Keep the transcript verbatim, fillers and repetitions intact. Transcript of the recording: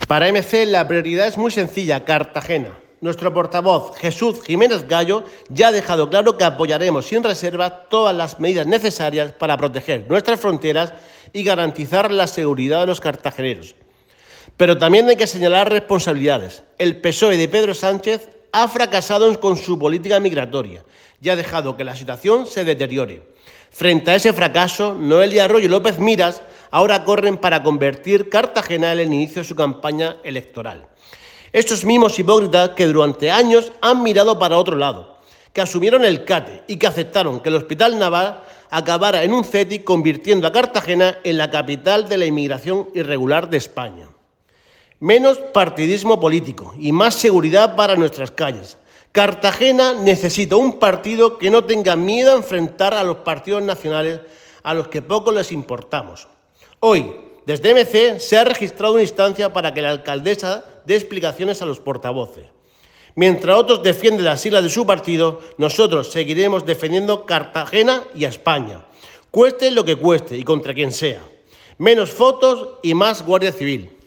Para M C la prioridad es muy sencilla, Cartagena. Nuestro portavoz, Jesús Jiménez Gallo, ya ha dejado claro que apoyaremos sin reserva todas las medidas necesarias para proteger nuestras fronteras y garantizar la seguridad de los cartageneros. Pero también hay que señalar responsabilidades. El P S O E de Pedro Sánchez ha fracasado con su política migratoria y ha dejado que la situación se deteriore. Frente a ese fracaso, Noelia Arroyo y López Miras ahora corren para convertir Cartagena en el inicio de su campaña electoral. Estos mismos hipócritas que durante años han mirado para otro lado, que asumieron el cate y que aceptaron que el Hospital Naval acabara en un C E T I, convirtiendo a Cartagena en la capital de la inmigración irregular de España. Menos partidismo político y más seguridad para nuestras calles. Cartagena necesita un partido que no tenga miedo a enfrentar a los partidos nacionales a los que poco les importamos. Hoy, desde M C, se ha registrado una instancia para que la alcaldesa dé explicaciones a los portavoces. Mientras otros defienden las siglas de su partido, nosotros seguiremos defendiendo Cartagena y a España, cueste lo que cueste y contra quien sea. Menos fotos y más Guardia Civil.